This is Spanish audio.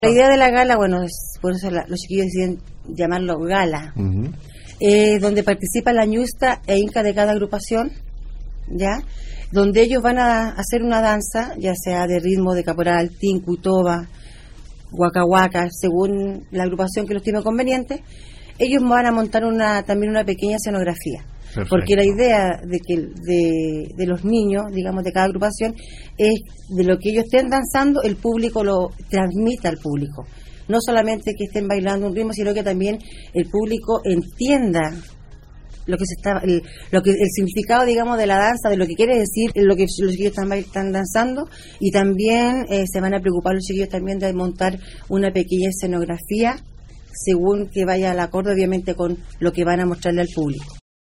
La idea de la gala, bueno, es por eso los chiquillos deciden llamarlo gala, donde participa la ñusta e inca de cada agrupación, ¿ya? Donde ellos van a hacer una danza, ya sea de ritmo, de caporal, tinku, toba, huaca huaca, según la agrupación que lo estime conveniente. Ellos van a montar también una pequeña escenografía. Perfecto. Porque la idea de los niños, digamos, de cada agrupación, es de lo que ellos estén danzando, el público lo transmita al público. No solamente que estén bailando un ritmo, sino que también el público entienda lo que el significado, digamos, de la danza, de lo que quiere decir lo que los chiquillos están danzando, y también se van a preocupar los chiquillos también de montar una pequeña escenografía según que vaya al acorde, obviamente, con lo que van a mostrarle al público.